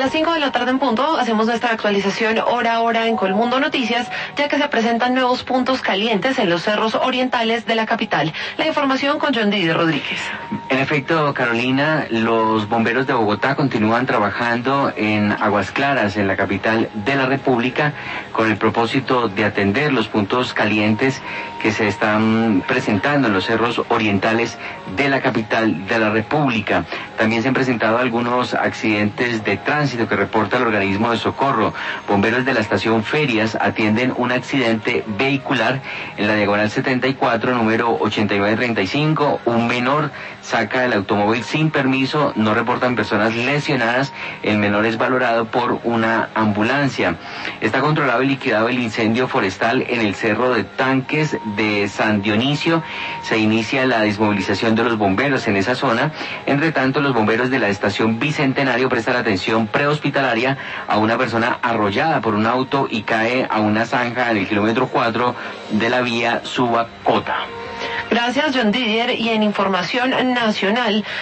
las 5 de la tarde en punto hacemos nuestra actualización hora a hora en Colmundo Noticias, ya que se presentan nuevos puntos calientes en los cerros orientales de la capital. La información con John Didier Rodríguez. En efecto, Carolina, los bomberos de Bogotá continúan trabajando en Aguas Claras, en la capital de la República, con el propósito de atender los puntos calientes que se están presentando en los cerros orientales de la capital de la República. También se han presentado algunos accidentes de tránsito que reporta el organismo de socorro. Bomberos de la estación Ferias atienden un accidente vehicular en la diagonal 74, número 8935. Un menor saca el automóvil sin permiso, no reportan personas lesionadas. El menor es valorado por una ambulancia. Está controlado y liquidado el incendio forestal en el Cerro de Tanques de San Dionisio. Se inicia la desmovilización de los bomberos en esa zona. Entre tanto, los bomberos de la estación Bicentenario prestan atención prehospitalaria a una persona arrollada por un auto y cae a una zanja en el kilómetro 4 de la vía Suba-Cota. Gracias, John Didier. Y en información nacional,